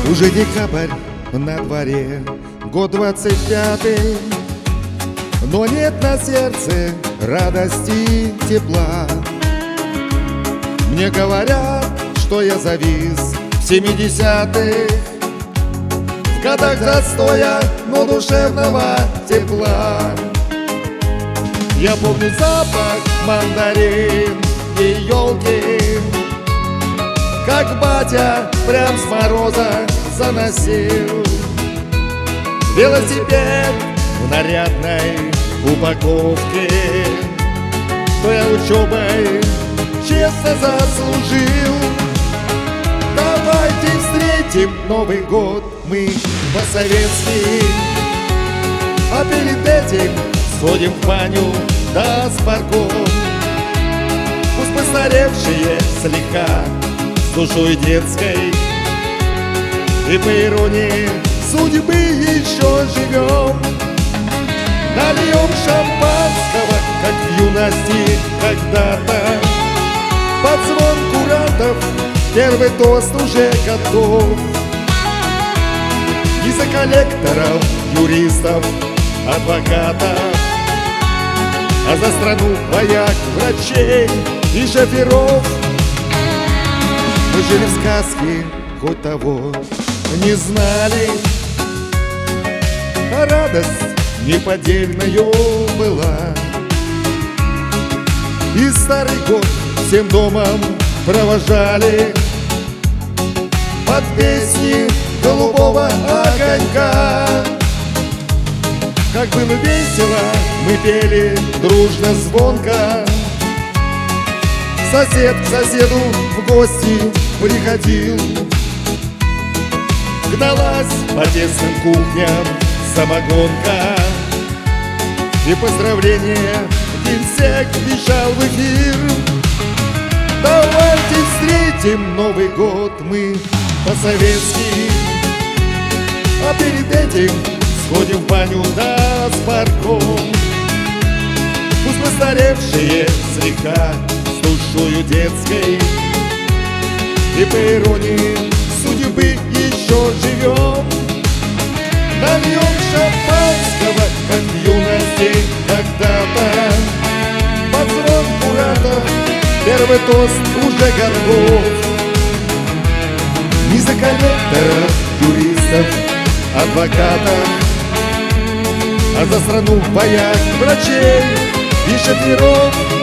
Уже декабрь на дворе, год 25-й, но нет на сердце радости и тепла. Мне говорят, что я завис в 70-х, в годах застоя, но душевного тепла. Я помню запах мандарин и елки, как батя прям с мороза заносил велосипед в нарядной упаковке. То я учебой честно заслужил. Давайте встретим Новый год мы по-советски, а перед этим сходим в баню да с парком. Пусть постаревшие слегка с душой детской, и по иронии судьбы еще живем. Нальем шампанского, как в юности когда-то. Под звон курантов первый тост уже готов. И за коллекторов, юристов, адвокатов, а за страну вояк, врачей и шоферов. Мы жили в сказке, хоть того не знали, а радость неподдельною была. И старый год всем домом провожали под песни голубого огонька. Как было весело, мы пели дружно, звонко. Сосед к соседу в гости приходил. Гналась по тесным кухням самогонка, и поздравления генсек вещал в эфир. Давайте встретим Новый год мы по-советски, а перед этим сходим в баню да с парком. Пусть постаревшие слегка с душою детской, и по иронии судьбы еще живем. Нальем шампанского, как в юности когда-то. Под звон курантов первый тост уже готов. И за коллекторов, юристов, адвокатов, а за страну вояк, врачей и шоферов.